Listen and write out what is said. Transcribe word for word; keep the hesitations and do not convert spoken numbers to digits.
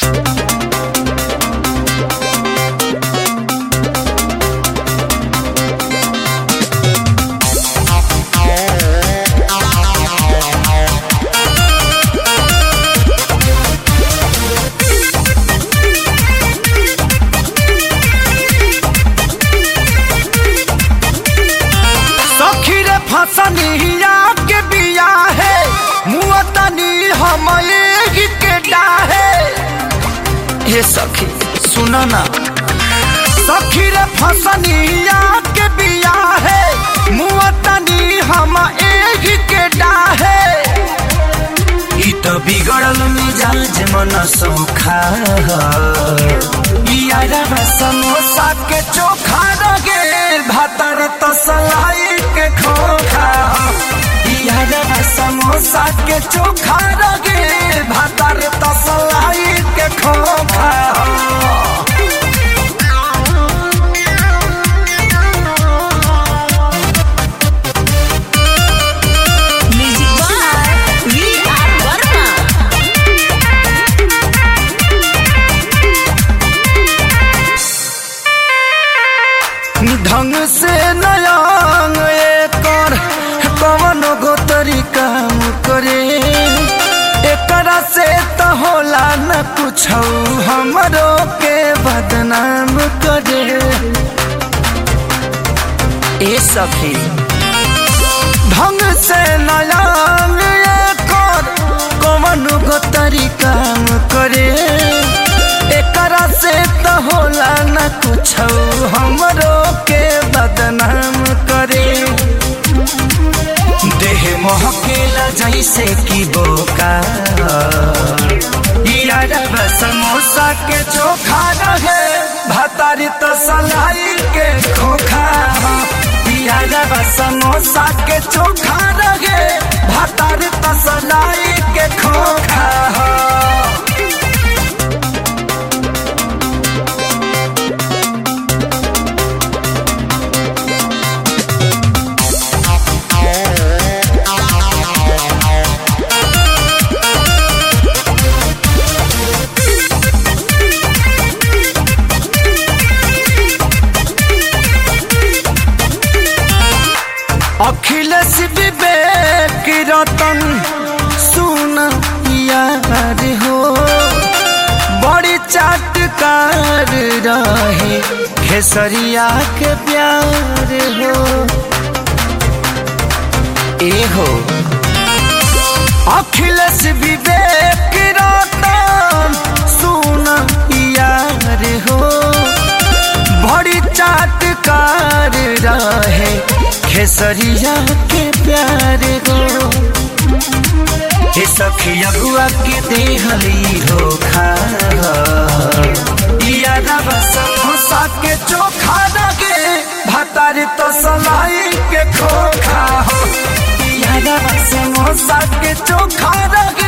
फसनिया के बिया है मुअतनी हम एही के डाहे। हे सखी सुना ना, सखी रे फसनिया के बिया है मुअतनी हम एही के डाहे। ई तो बिगड़ल मिजाज मन सोखा यारा समोसा के चोखा रगे भातर तसलाई के खोखा। यारा समोसा के चोखा रगे भातर तसलाई के खोखा। ढंग से नयांग एकर कवन गो तरीका करे, एकरा से तो होला न कुछ हमरो के बदनाम करे। ए सखी ढंग से नयांग एकर कवन गो तरीका करे, एकरा से तो होला न कुछ हमरो के बदनाम करे। देह महकेला जैसे कि बोका यारा समोसा के चोखा रहे भातारी तो सलाई के खोखा। यारा समोसा के चोखा रहे भातारी तो सलाई के खोखा। अखिलेश विवेक रतन सुन यार हो, बड़ी चाटकार रहे खेसरिया के प्यार हो। ए हो अखिलेश विवेक रतन सुन यार हो, बड़ी चाटकार रहे खेसरिया के प्यार गो। हे सखी अगुआ के देहली धोखा यारा समोसा के चोखा रगे भातारी तो सलाई के खोखा। यारा समोसा के चोखा रगे